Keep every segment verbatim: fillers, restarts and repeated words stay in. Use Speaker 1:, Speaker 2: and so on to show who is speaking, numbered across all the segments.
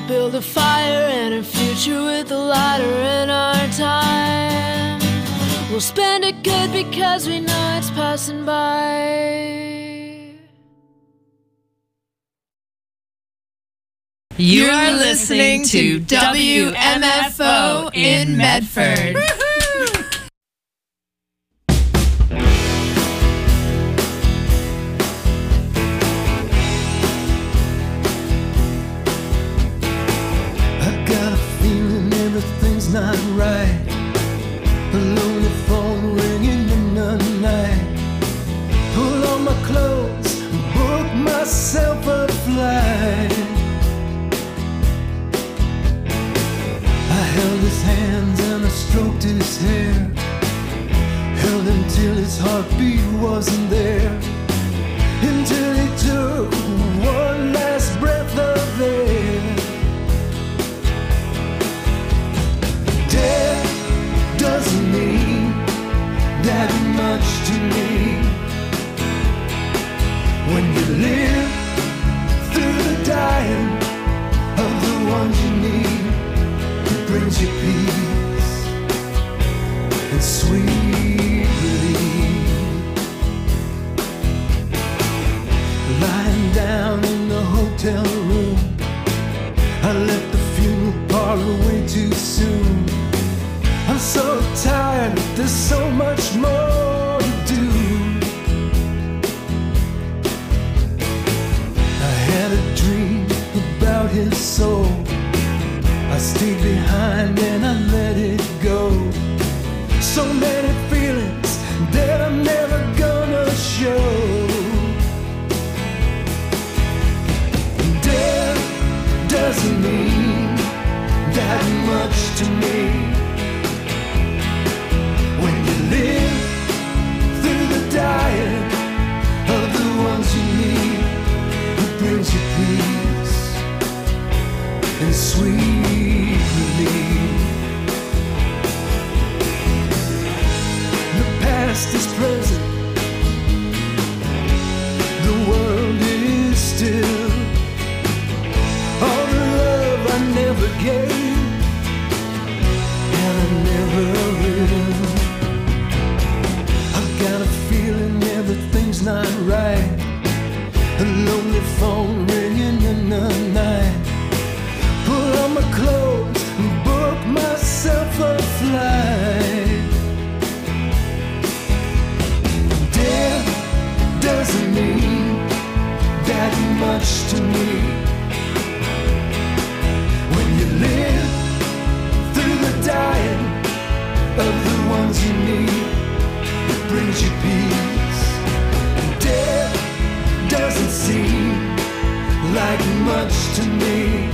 Speaker 1: build a fire and a future with a lighter in our time. We'll spend it good because we know it's passing by.
Speaker 2: You are listening to W M F O in Medford.
Speaker 3: Not right. A lonely phone ringing in the night. Pull on my clothes, book myself a flight. I held his hands and I stroked his hair. Held him till his heartbeat wasn't there. Until he took one last breath of air. Death doesn't mean that much to me. When you live through the dying of the ones you need, it brings you peace and sweet relief. Lying down in the hotel room, I left the funeral parlor way too soon. I'm so tired, there's so much more to do. I had a dream about his soul. I stayed behind and I let it go. So many feelings that I'm never gonna show. Death doesn't mean that much to me. When you live through the dying of the ones you need, it brings you peace and sweet relief. The past is present, the world is still. All the love I never gave, and I never will. Got a feeling everything's not right. A lonely phone ringing in the night. Pull on my clothes and book myself a flight. Death doesn't mean that much to me. When you live through the dying of the ones you need, it brings you peace. Death doesn't seem like much to me.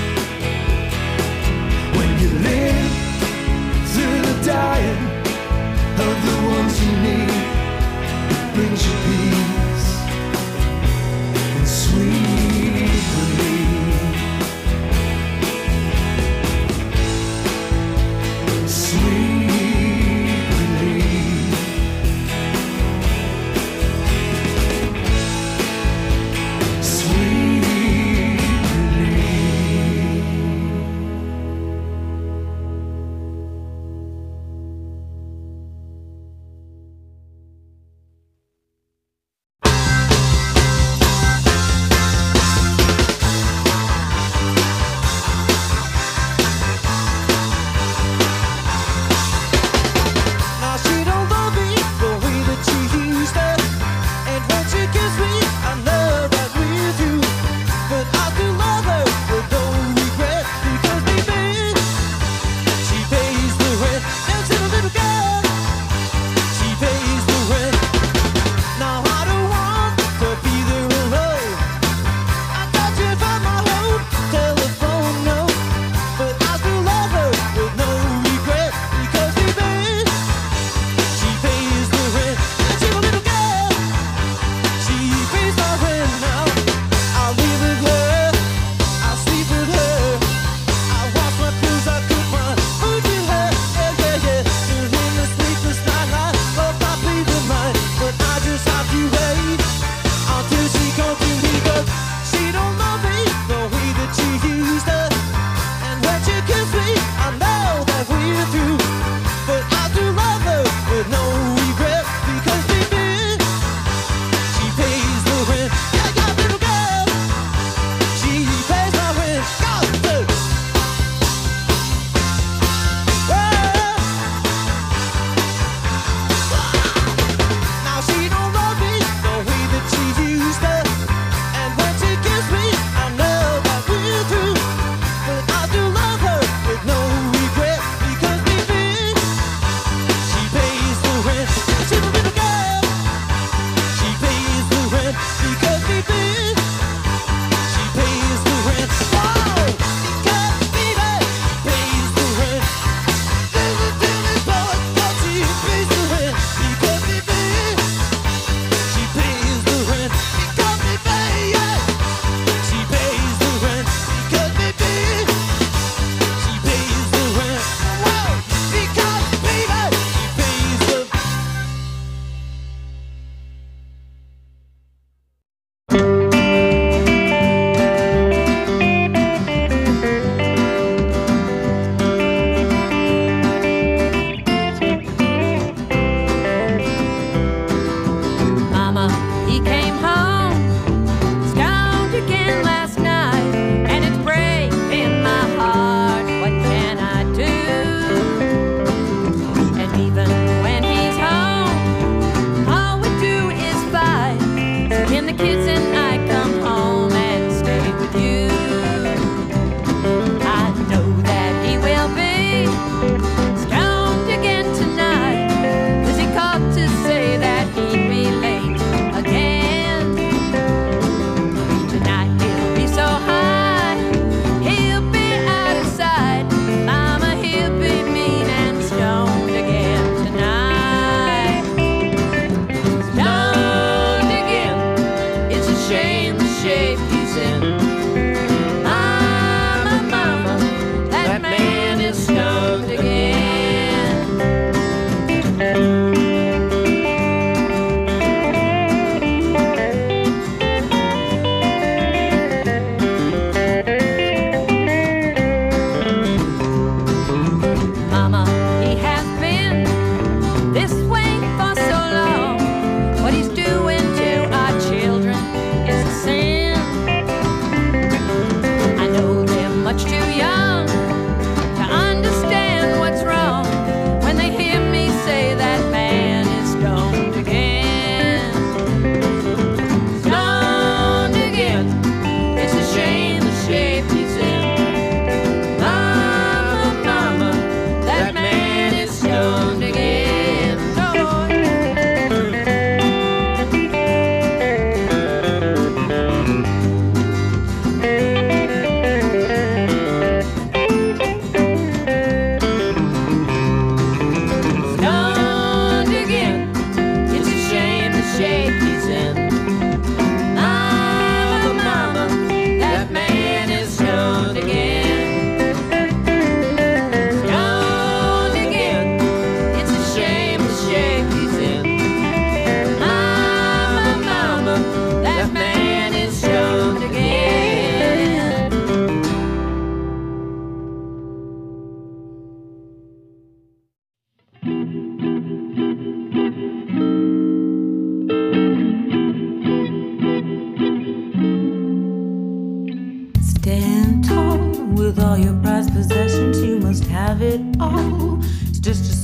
Speaker 3: When you live through the dying of the ones you need, it brings you peace and sweet relief. Sweet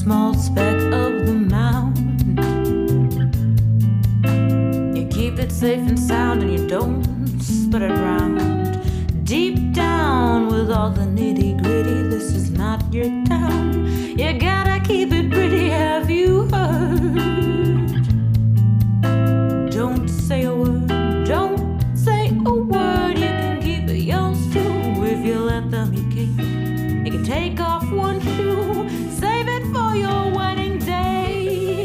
Speaker 4: small speck of the mound. You keep it safe and sound and you don't spread it around. Deep down with all the nitty gritty, this is not your town. You gotta keep it pretty, have you heard? Don't say a word, don't say a word. You can keep it yours too if you let them eat cake. You can take off one shoe, save it for your wedding day.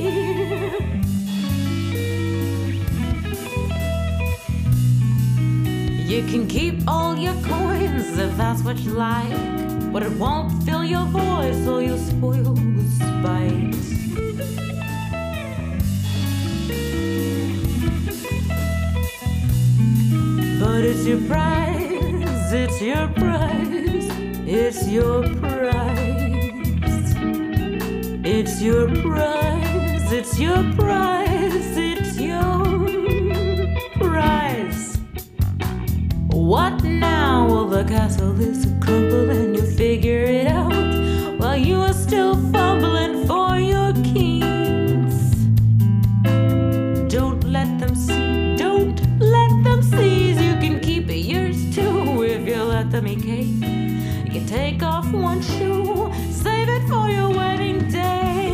Speaker 4: You can keep all your coins if that's what you like, but it won't fill your void, so you'll spoil with spite. But it's your prize, it's your prize, it's your prize. It's your prize, it's your prize, it's your prize. What now? Well, the castle is a crumble and you figure it out while you are still fumbling for your keys. Don't let them see, don't let them seize. You can keep it yours too if you let them eat cake. You can take off one shoe, save it for your wedding day.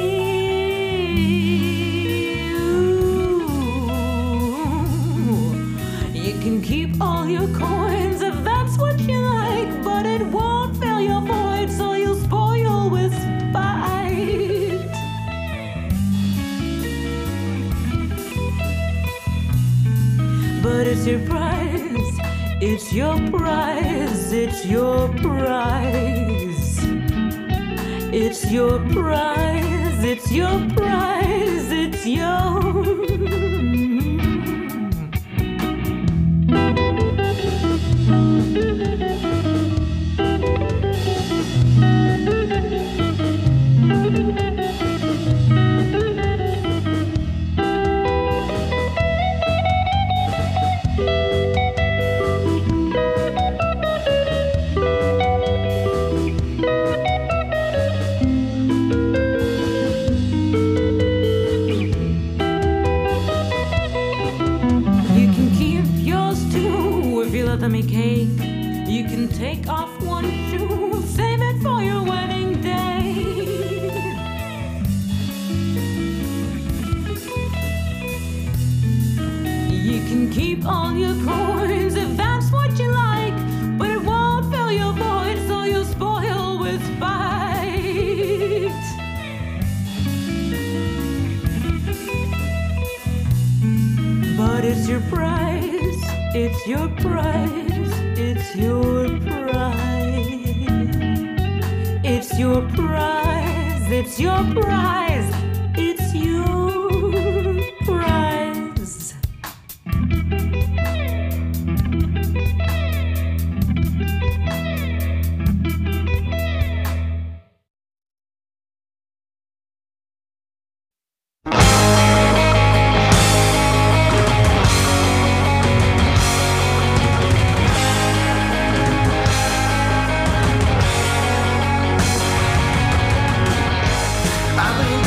Speaker 4: Ooh. You can keep all your coins if that's what you like, but it won't fill your void, so you'll spoil with spite. But it's your prize, it's your prize, it's your prize. It's your prize, it's your prize, it's your. Let me cake. You can take off one shoe, save it for your wedding day. You can keep all your coins if that's what you like, but it won't fill your void, so you'll spoil with spite. But it's your prize, it's your prize, it's your prize. It's your prize, it's your prize, it's your prize.
Speaker 3: I've been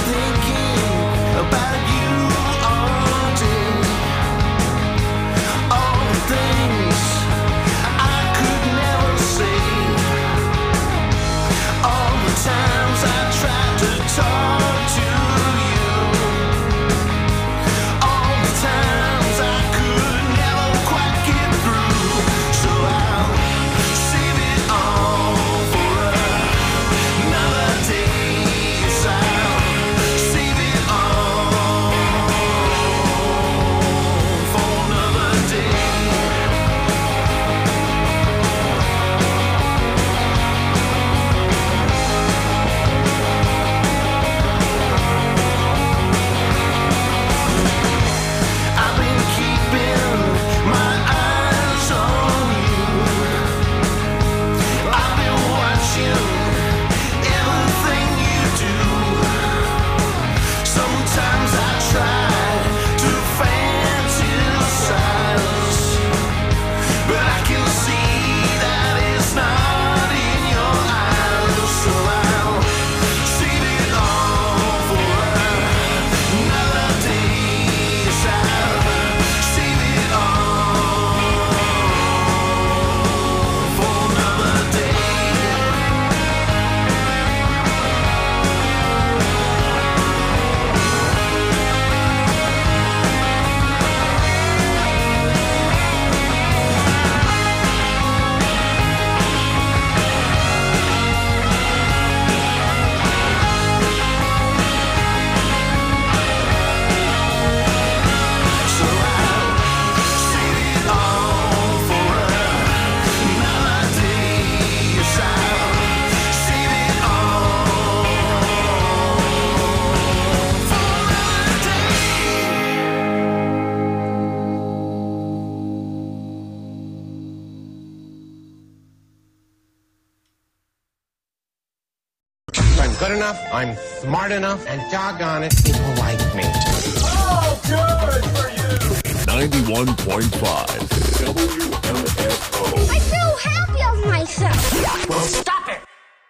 Speaker 5: enough, I'm smart enough, and doggone it, people like me.
Speaker 6: Oh, good for you!
Speaker 7: ninety-one point five W M F O.
Speaker 8: I feel happy of myself.
Speaker 6: Well, stop it!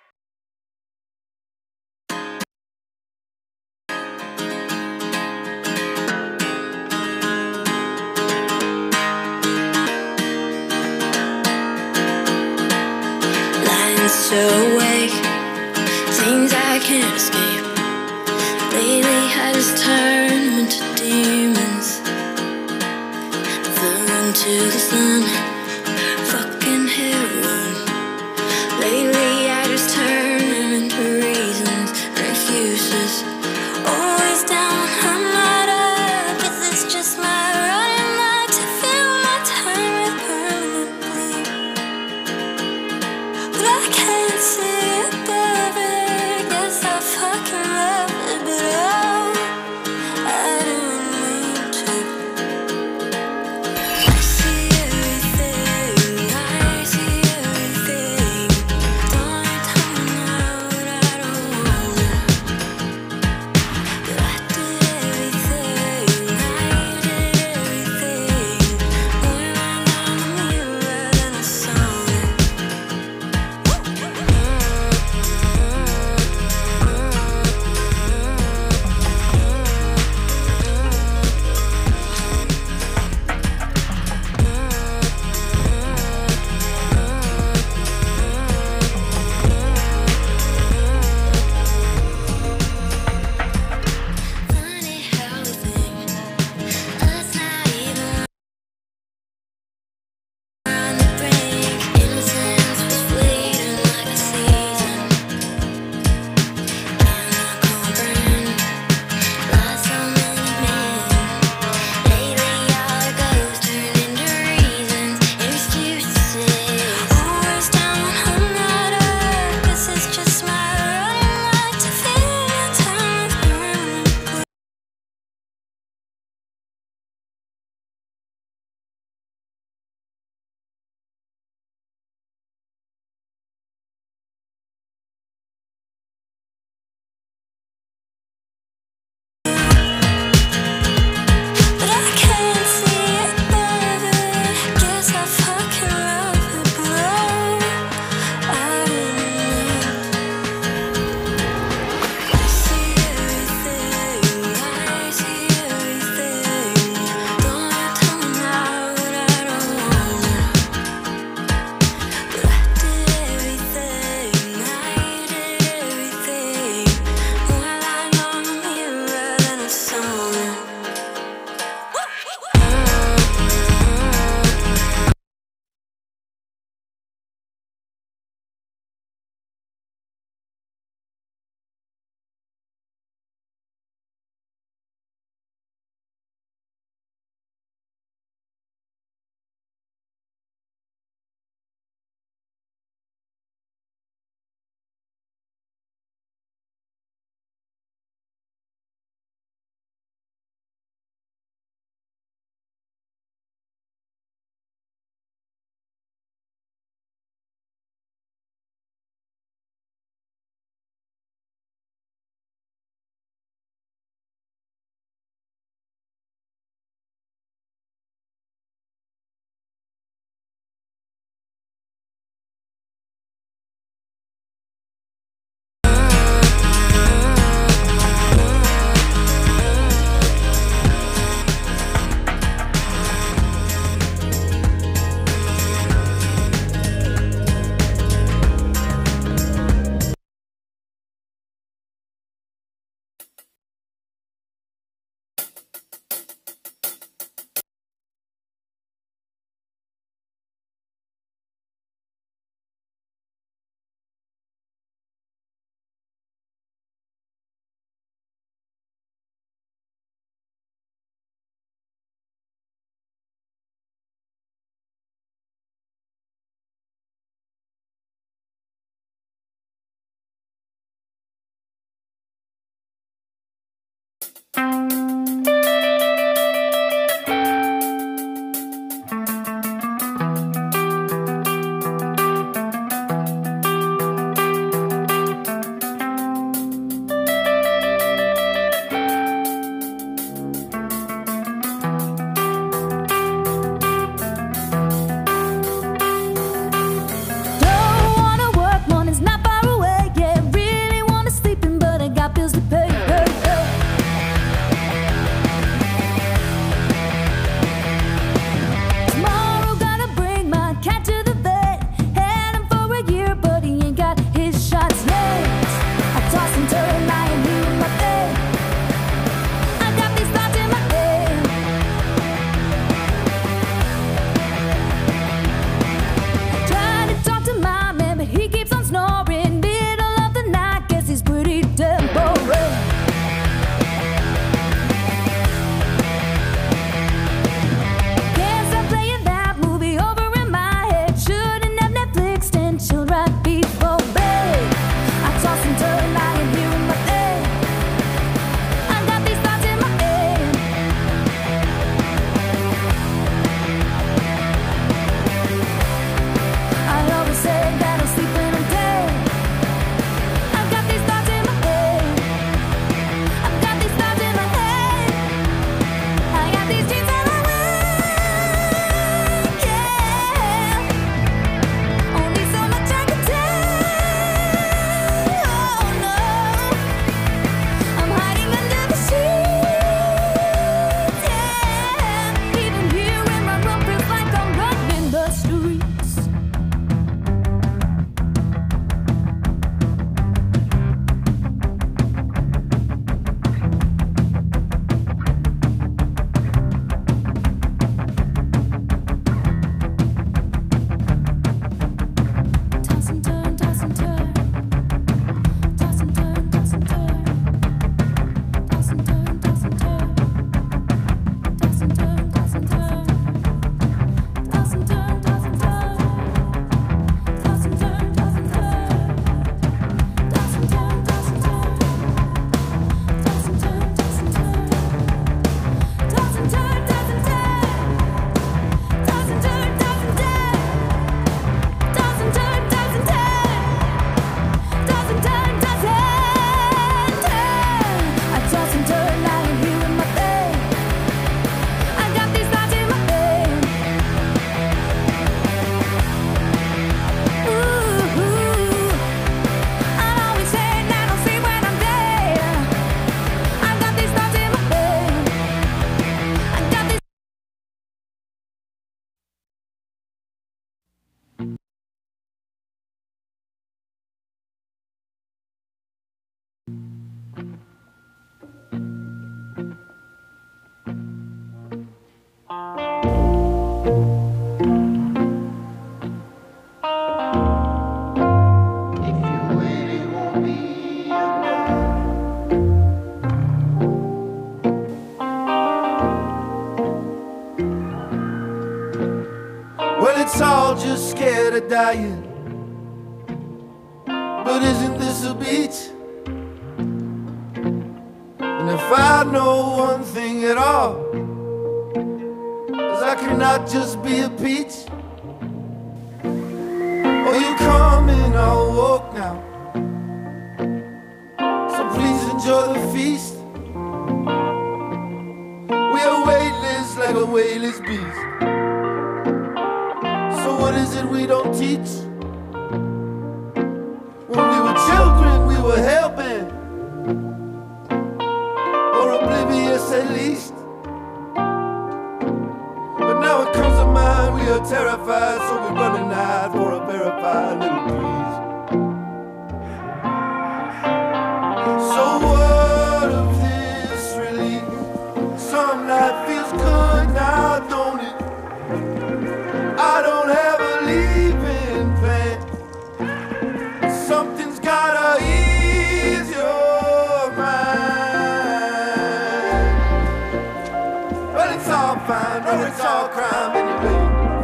Speaker 1: So awake, things I can't escape. Lately I just turn them into demons. Fell into the sun, fucking heroin. Lately I just turn them into reasons and excuses. Always down, I'm not up, 'cause it's just my running mind to fill my time with permanently. But I can't see above it. Guess I fucking love it, but oh, I didn't mean to. I see everything, I see everything. Don't tell me now that I don't want it.
Speaker 3: all just scared of dying. But isn't this a beach? And if I know one thing at all, is I cannot just be a peach. Oh, you come in, I'll walk now. So please enjoy the feast. We are weightless like a weightless beast. So what is it we don't teach? When we were children, we were hell-bent, or oblivious at least. But now it comes to mind, we are terrified, so we're running out for a verified little piece. So what of this relief? Some life feels good now, don't it? I don't have a leaving plan. Something's gotta ease your mind. Well, it's all fine, well, it's all crime anyway.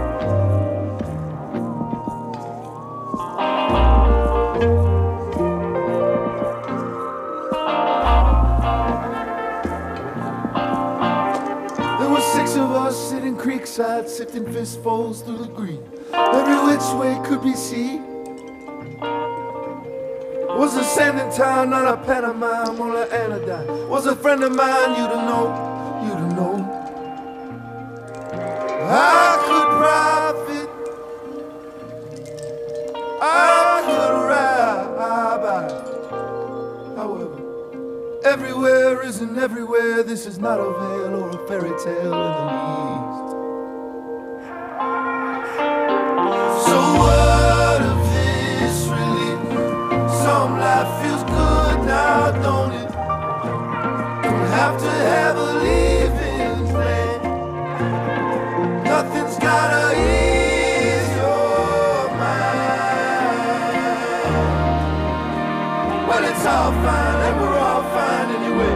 Speaker 3: There were six of us sitting creekside, sifting fistfuls through the green. Every which way could be seen. Was a sanding town, not a pantomime or an anodyne. Was a friend of mine, you to know, you to know. I could profit, I could ride. However, everywhere isn't everywhere. This is not a veil or a fairy tale in the East. So what of this relief? Some life feels good now, don't it? Don't have to have a leaving plan. Nothing's gotta ease your mind. Well, it's all fine and we're all fine anyway.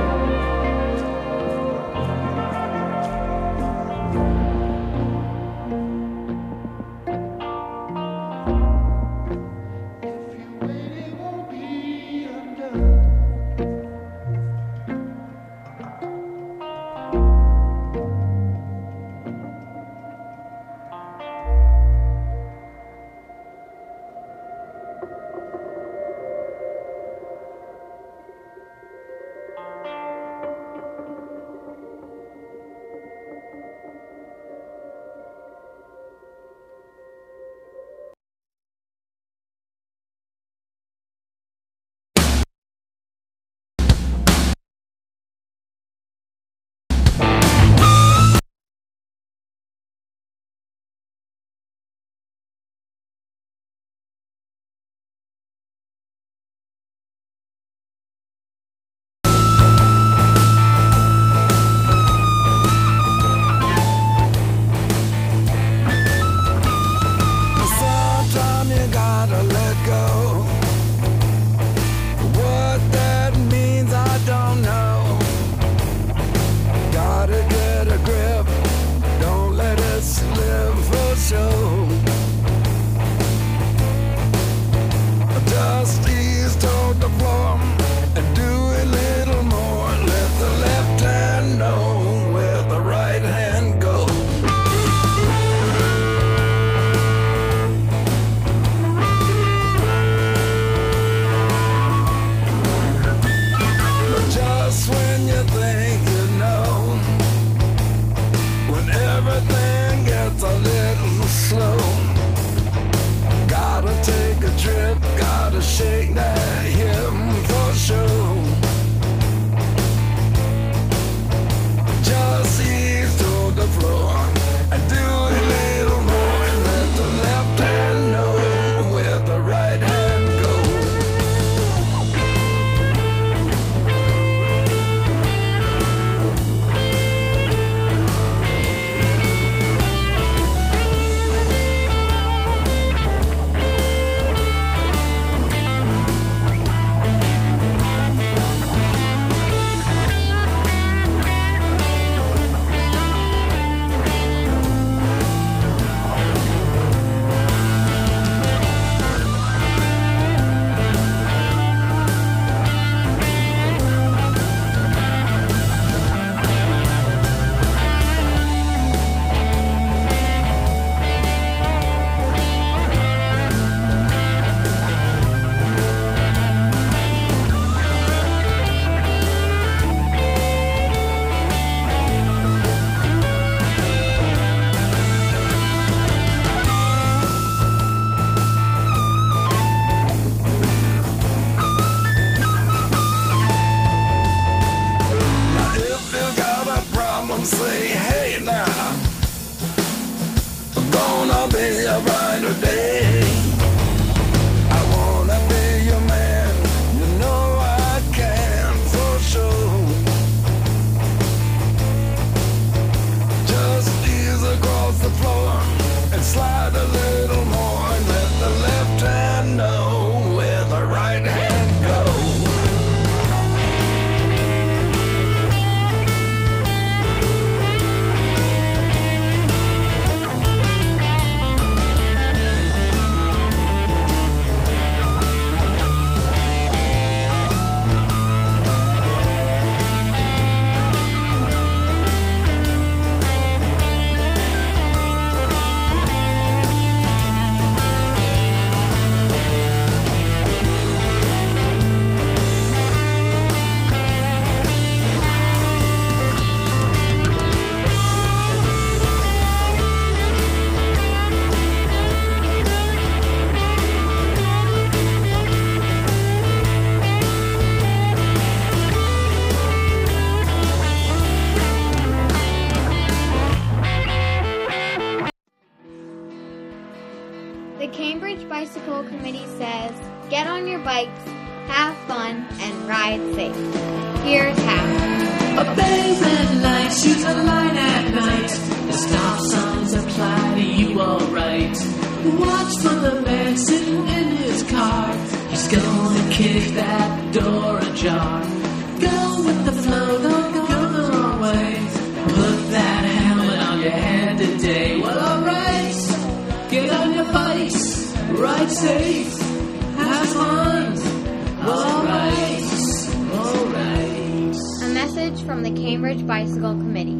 Speaker 9: Committee says, get on your bikes, have fun, and ride safe. Here's how.
Speaker 10: Obey red lights, use a light at night. The stop signs apply to you alright. Watch for the man sitting in his car. He's gonna kick that door ajar. Go with the flow, don't go the wrong way. Put that helmet on your head today. Well, alright, get on your bikes, ride safe, have fun. Alright, alright.
Speaker 9: A message from the Cambridge Bicycle Committee.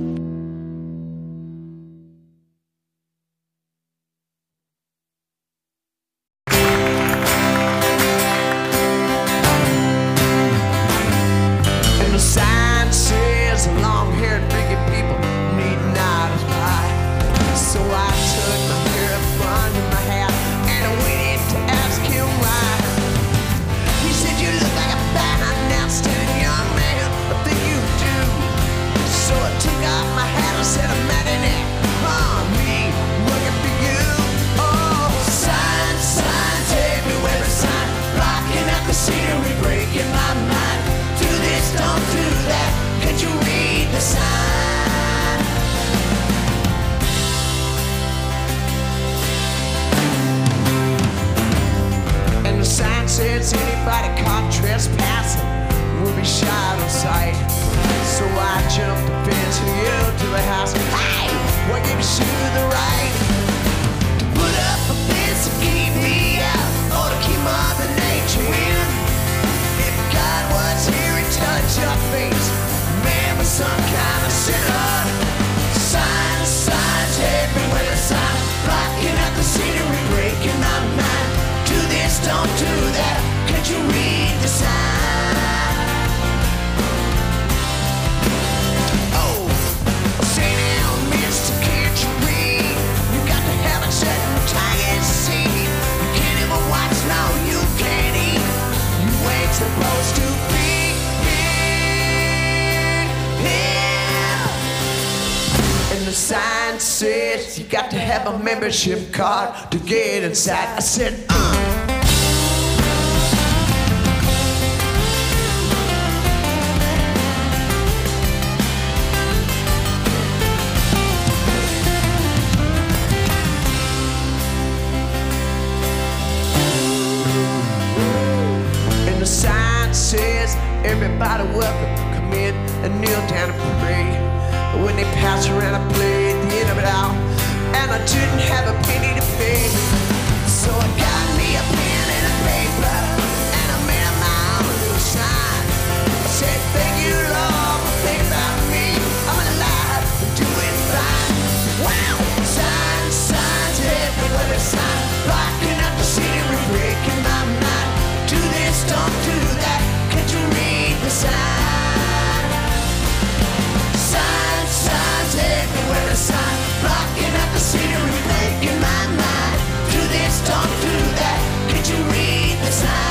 Speaker 3: And the sign says long-haired biggie people need not apply. So I took my hair up under my hat and I went in to ask him why. He said, you look like a fine, outstanding young man. I think you do. So I took off my hat and said, I'm mad at it. Oh, me, looking for you. Oh, signs, signs everywhere, a sign blocking out the scenery, breaking my mind. Do this, don't do that. Can't you read the sign? And the sign says anybody caught trespassing will be shot on sight. So I jumped the fence and yelled to the house, hey, what gave you the right to put up a fence and keep me out, or to keep Mother Nature in? If God was here and touched your face, man was some kind of sinner. Signs, signs everywhere, signs blocking out the scenery, breaking my mind. Do this, don't do that. Can't you read the sign? Oh, say now, mister, can't you read? You got to have a certain target seed. You can't even watch, no, you can't eat. You ain't supposed to be in here. And the sign says you got to have a membership card to get inside. I said, uh. And the sign says everybody welcome, come in and kneel down and pray. But when they pass around, I played the end of it all, and I didn't have a penny to pay. So I got me a pen and a paper, and I made my own little sign. I said, thank you, Lord, for thinking about me. I'm alive and doing fine. Wow! Signs, signs everywhere, there's signs blocking up the scenery, breaking my mind. Do this, don't do that. Can't you read the sign? Signs, signs everywhere, there's signs blocking up the scenery, breaking my mind. Do this, don't do that. Can't you read the sign?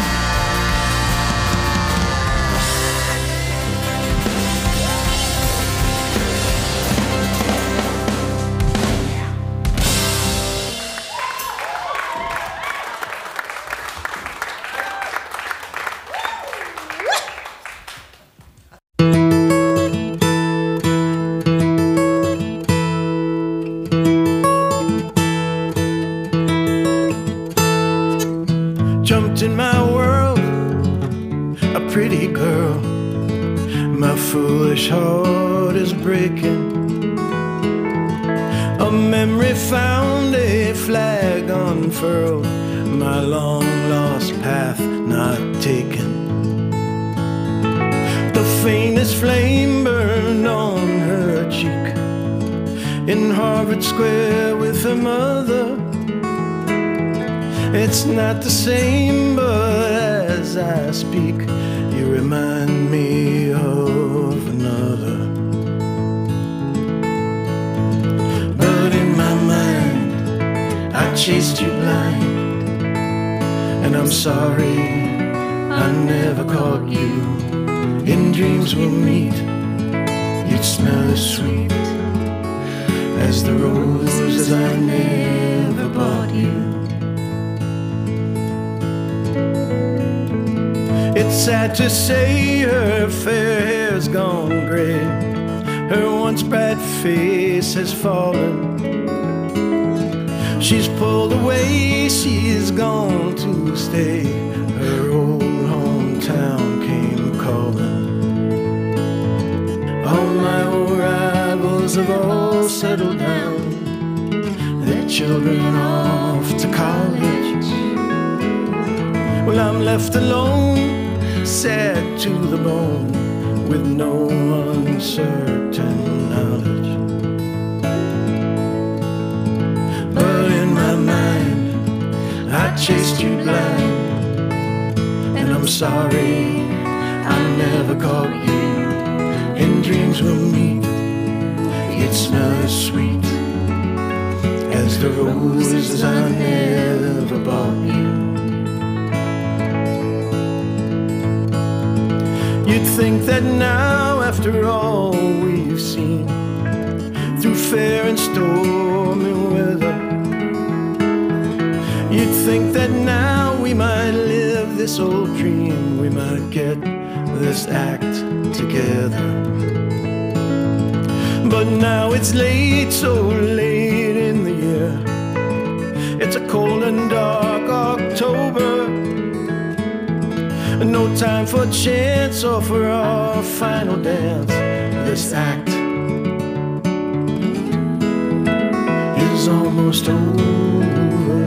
Speaker 11: Jumped in my world, a pretty girl. My foolish heart is breaking. A memory found, a flag unfurled. My long lost path not taken. The faintest flame burned on her cheek. In Harvard Square with her mother. It's not the same, but as I speak, you remind me of another. But in my mind, I chased you blind, and I'm sorry I never caught you. In dreams we'll meet, you'd smell as sweet as the roses I never bought you. Sad to say, her fair hair's gone gray. Her once bright face has fallen. She's pulled away, she's gone to stay. Her old hometown came calling. All my old rivals have all settled down, their children off to college. Well, I'm left alone, sad to the bone, with no uncertain knowledge. But in my mind, I chased you blind, and I'm sorry I never caught you. In dreams we'll meet, it's not as sweet as the roses I never bought you. You'd think that now, after all we've seen, through fair and stormy weather, you'd think that now we might live this old dream, we might get this act together. But now it's late, so late in the year. It's a cold and dark October. No time for chance or for our final dance. This act is almost over.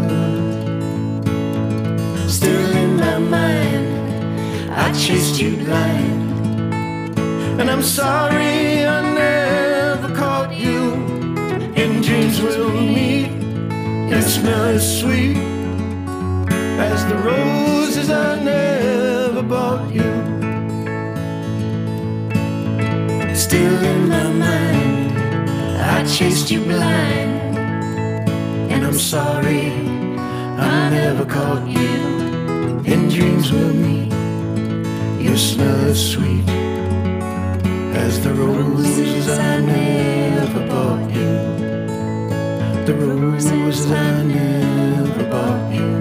Speaker 11: Still in my mind, I chased you blind, and I'm sorry I never caught you. In dreams we'll meet, it's not as sweet as the roses I never bought you. Still in my mind, I chased you blind, and I'm sorry I never caught you. In dreams we'll meet, you smell as sweet as the roses I never bought you. The roses I never bought you.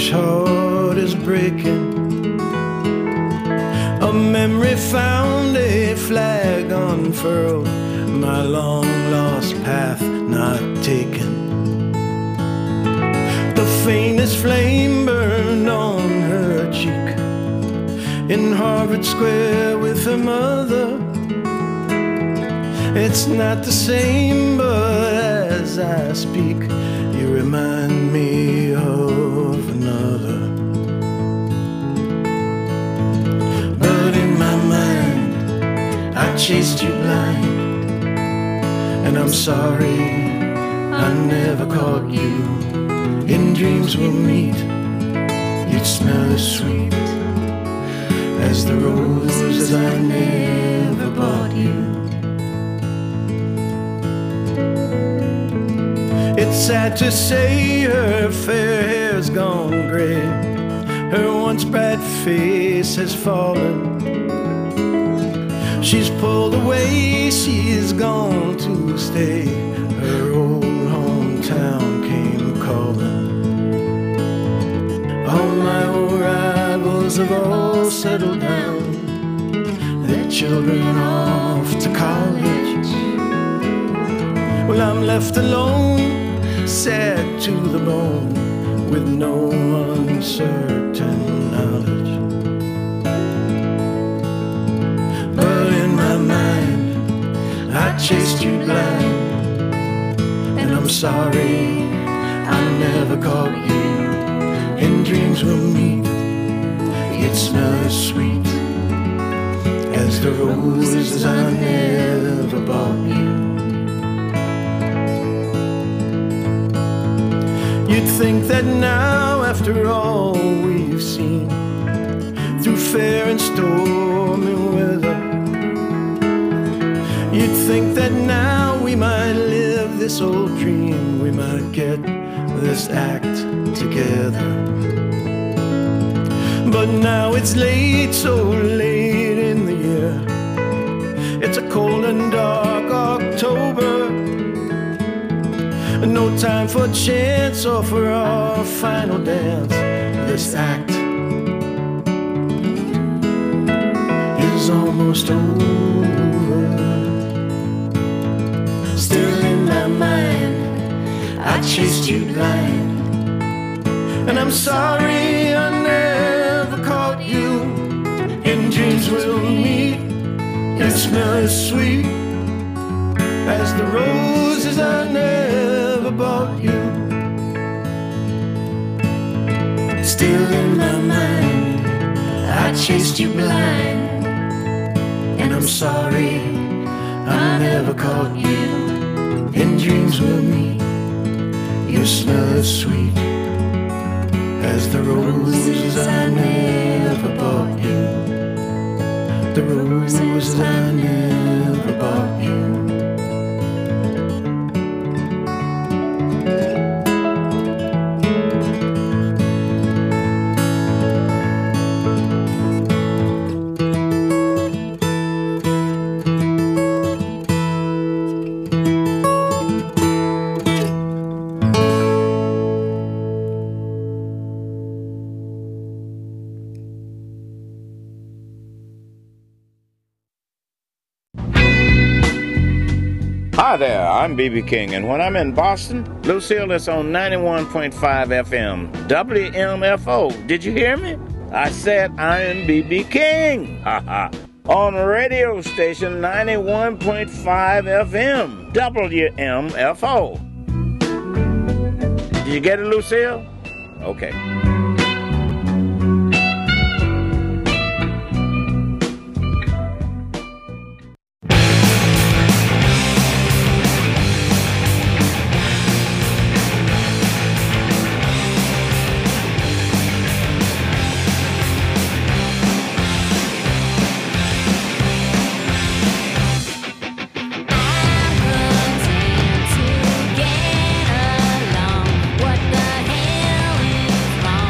Speaker 11: Each heart is breaking. A memory found, a flag unfurled, my long lost path not taken. The faintest flame burned on her cheek in Harvard Square with her mother. It's not the same, but as I speak, you remind me of another. But in my mind, I chased you blind, and I'm sorry I never caught you. In dreams we'll meet, you'd smell as sweet as the roses I never bought you. It's sad to say her fair hair's gone gray, her once bright face has fallen. She's pulled away, she's gone to stay. Her old hometown came calling. All my old rivals have all settled down, their children off to college. Well, I'm left alone, sad to the bone, with no uncertain knowledge. But in my mind, I chased you blind, and I'm sorry I never caught you. In dreams we'll meet, you'd smell as sweet as the roses I never bought you. You'd think that now, after all we've seen, through fair and stormy weather, you'd think that now we might live this old dream, we might get this act together. But now it's late, so late in the year. It's a cold and dark October, no time for chance or for our final dance. This act is almost over. Still in my mind, I chased you blind, and I'm sorry I never caught you. In dreams we'll meet, you smell as sweet as the roses I never bought you. Still in my mind, I chased you blind, and I'm sorry I never caught you. In dreams we'll meet, you smell as sweet as the roses I never bought you. The roses I never bought you.
Speaker 12: Hi there, I'm B B King, and when I'm in Boston, Lucille is on ninety-one point five F M, W M F O. Did you hear me? I said I am B B King. Ha ha. On radio station ninety-one point five F M, W M F O. Did you get it, Lucille? Okay.
Speaker 1: What the hell is wrong?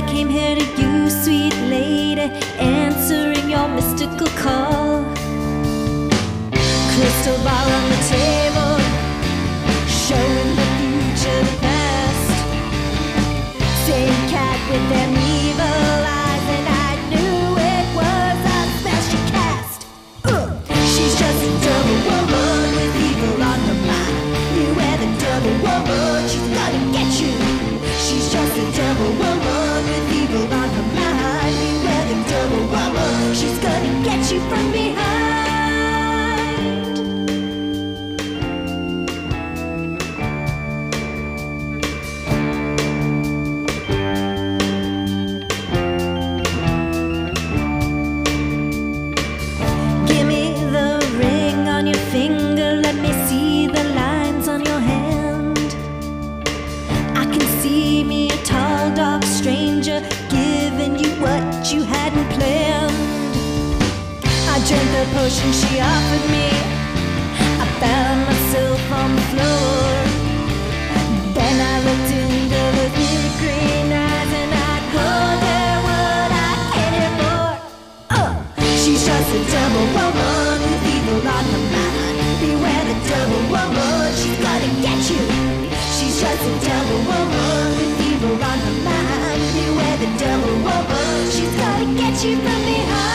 Speaker 13: came here to you, sweet lady, answering your mystical call. Crystal ball on the table, showing the future, the past. Same cat with them evil eyes, and I knew it was a special cast. Uh, she's just a double woman with evil on her mind. Beware the double woman, she's gonna get you. She's just a double woman with evil on her mind. Beware the double woman, she's gonna get you from behind. The potion she offered me, I found myself on the floor. Then I looked into those new green eyes and I told her what I came here for. Uh, she's just a double woman with evil on her mind. Beware the double woman, she's gonna get you. She's just a double woman with evil on her mind. Beware the double woman, she's gonna get you from behind.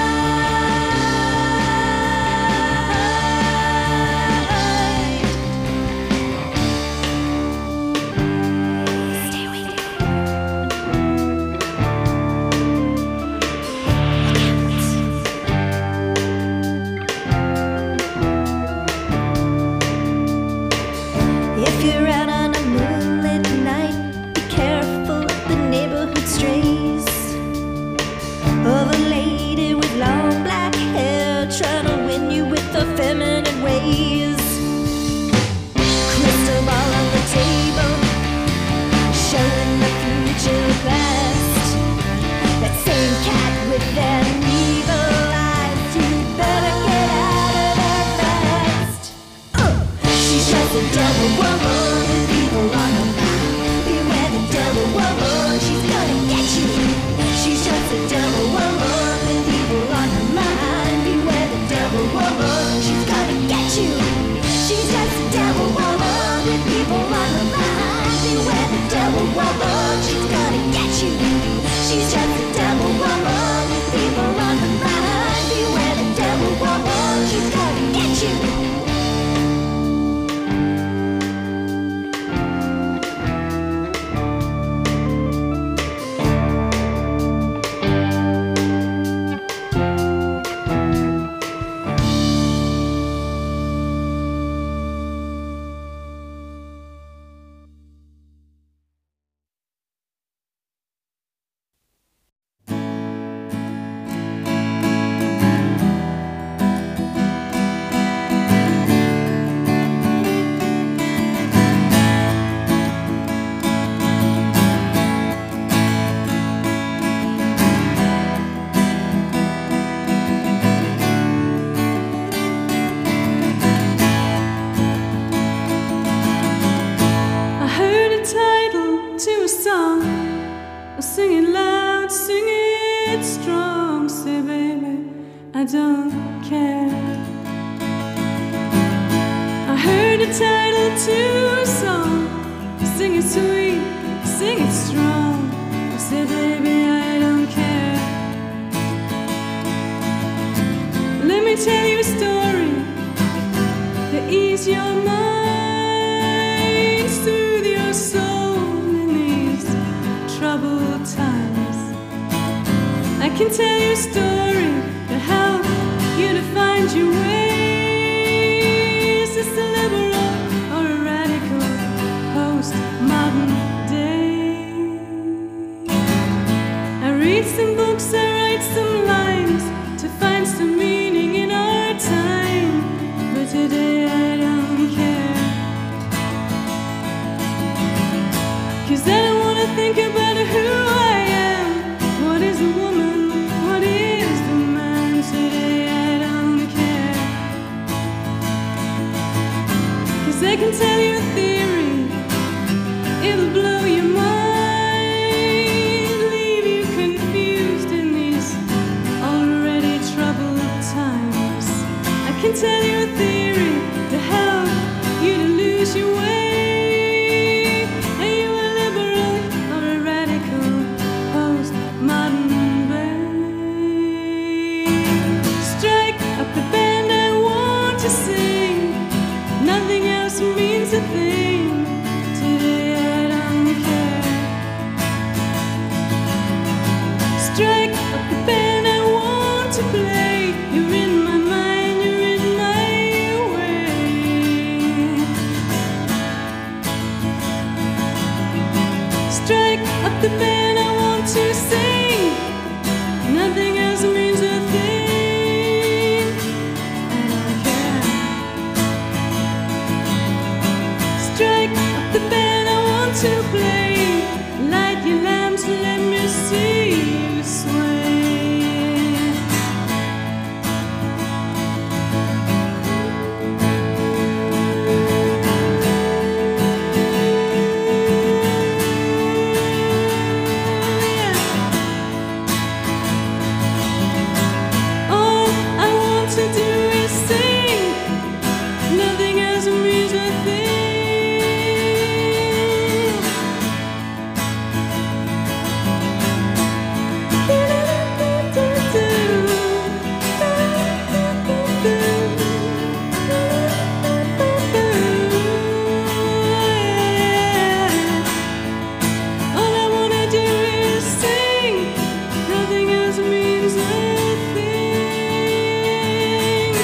Speaker 14: I don't care. I heard the title to a song. Sing it sweet, sing it strong. I said, baby, I don't care. Let me tell you a story to ease your mind, soothe your soul in these troubled times. I can tell you a story to help you to find your ways. It's a liberal or a radical post-modern day. I read some books, I write some lines to find some meaning in our time. But today I don't care, 'cause I don't want to think about who I am. What is a woman? What is the man? Today I don't care, 'cause I can tell you a theory, it'll blow your mind. the band I want to play. You're in my mind, you're in my way. Strike up the band I want to sing. Nothing else means a thing. I don't care. Strike up the band I want to play. Light your lamps, let me see you sway. All I want to do is sing. Nothing else means a thing. All I wanna do is sing. Nothing else means a thing.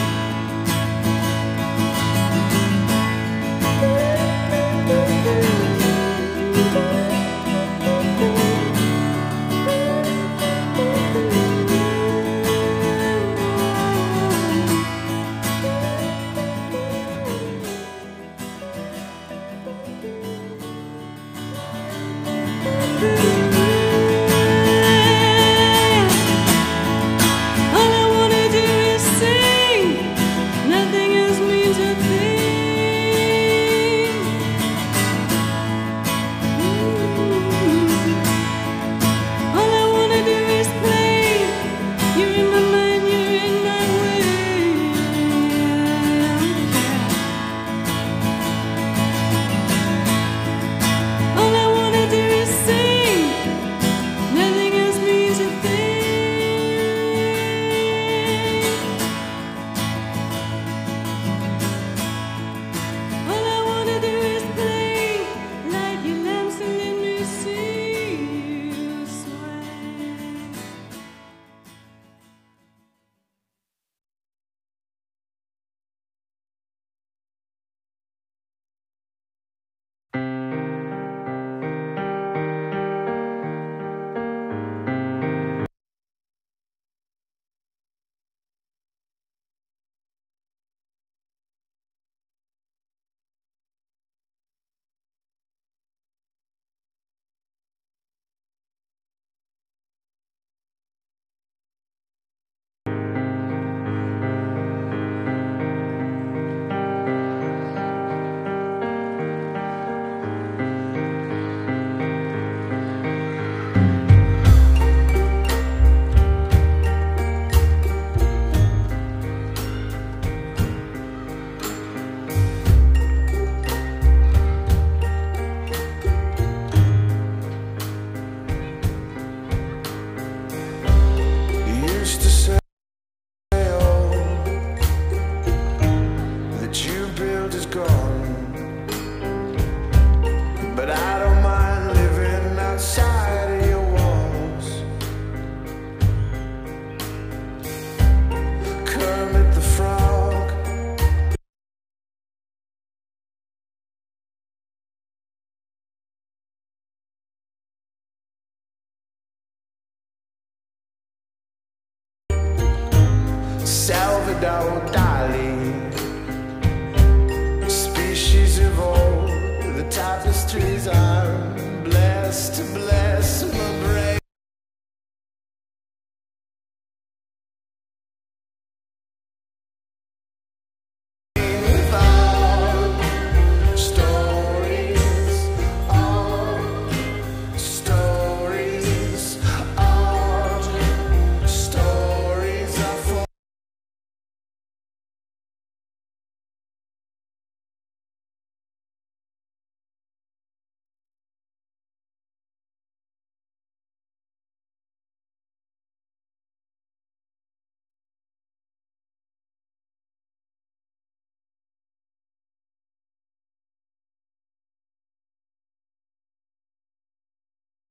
Speaker 14: All I wanna do is sing. Nothing else means a thing. All I wanna do is play. You're in my mind, you're in my way. All I wanna do is sing. Nothing else means a thing. All I wanna do is play. Light your lamps and let me see you sway.
Speaker 11: You used to say, oh, that you built is gone. But I don't mind living outside of your walls. Kermit the Frog. Salvador Dali. Species evolved. The tapestries I'm blessed to bless.